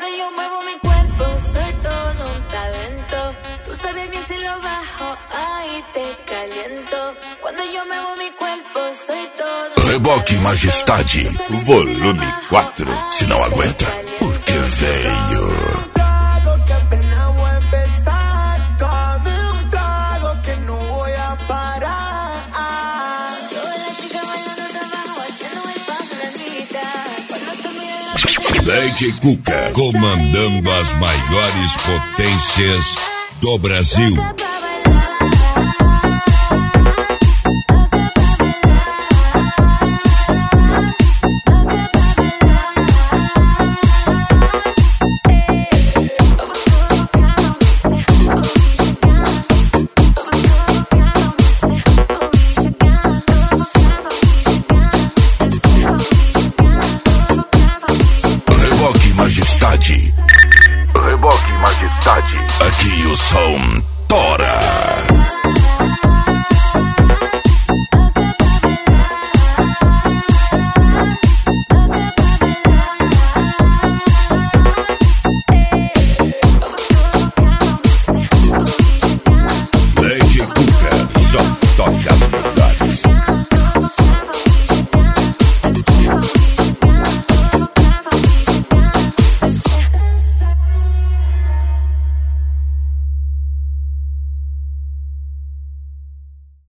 Cuando yo muevo mi cuerpo soy todo un talento. Tú sabes bien si lo bajo, ahí te caliento. Cuando yo muevo mi cuerpo soy todo. Reboque Majestade, volume 4. Se não aguenta, porque veio. DJ Cuca, comandando as maiores potências do Brasil. Reboque Majestade, aqui o som tora.